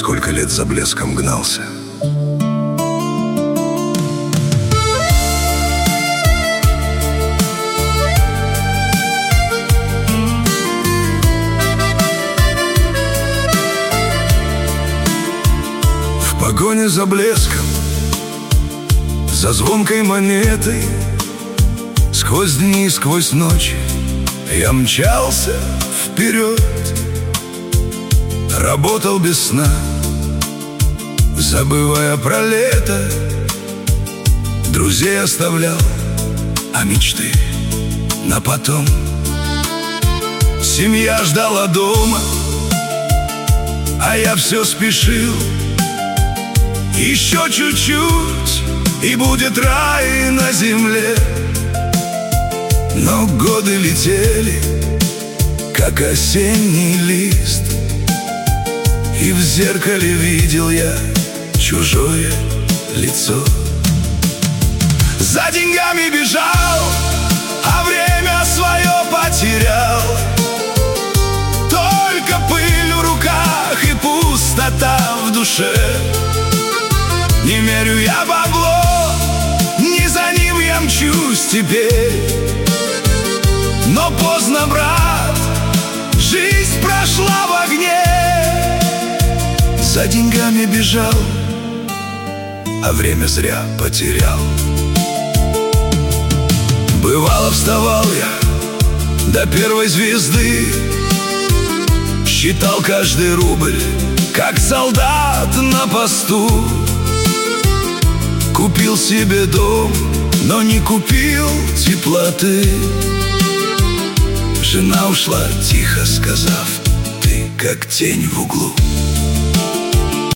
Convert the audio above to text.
сколько лет за блеском гнался. В погоне за блеском, за звонкой монетой, сквозь дни, сквозь ночи я мчался вперед. Работал без сна, забывая про лето. Друзей оставлял, а мечты на потом. Семья ждала дома, а я все спешил. Еще чуть-чуть, и будет рай на земле. Но годы летели, как осенний лист, и в зеркале видел я чужое лицо. За деньгами бежал, а время свое потерял. Только пыль в руках и пустота в душе. Не мерю я бабло, не за ним я мчусь теперь. Но поздно, брат, жизнь прошла в огне. За деньгами бежал, а время зря потерял. Бывало, вставал я до первой звезды, считал каждый рубль, как солдат на посту. Купил себе дом, но не купил теплоты. Жена ушла, тихо сказав: ты как тень в углу.